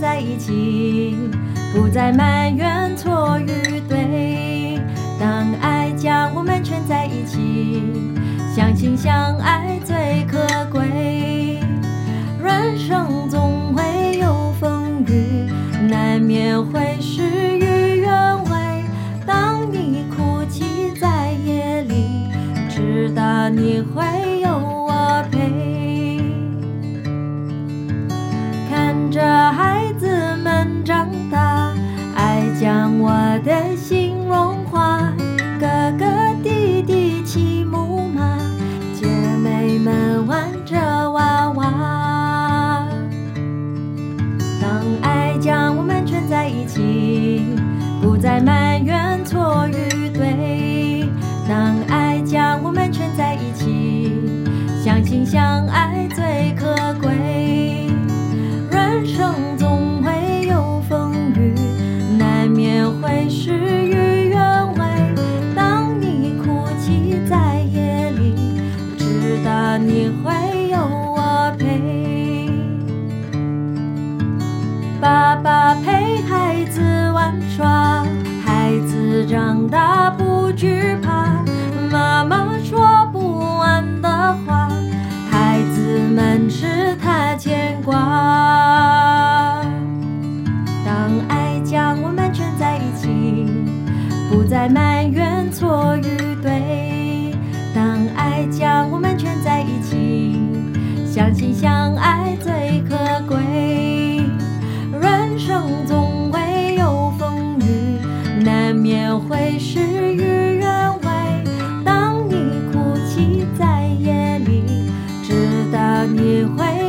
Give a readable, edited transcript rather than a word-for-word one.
在一起，不再埋怨错与对。当爱将我们圈在一起，相亲相爱最可贵。人生总会有风雨，难免会事与愿违。当你哭泣在夜里，知道你会有我陪。看着孩子们长大，爱将我的心融化。哥哥弟弟骑木马，姐妹们玩着娃娃。当爱将我们圈在一起，不再埋怨错与对。当爱将我们圈在一起，相亲相爱最可贵。人生总会有风雨，难免会事与愿违。当你哭泣在夜里，知道你会有我陪。爸爸陪孩子玩耍，孩子长大不惧怕。妈妈说不完的话，孩子们是他牵挂。当爱将我们圈在一起，不再埋怨错与对。当爱将我们圈在一起，相亲相爱最可贵。人生总会有风雨，难免会事与愿违。当你哭泣在夜里，知道你会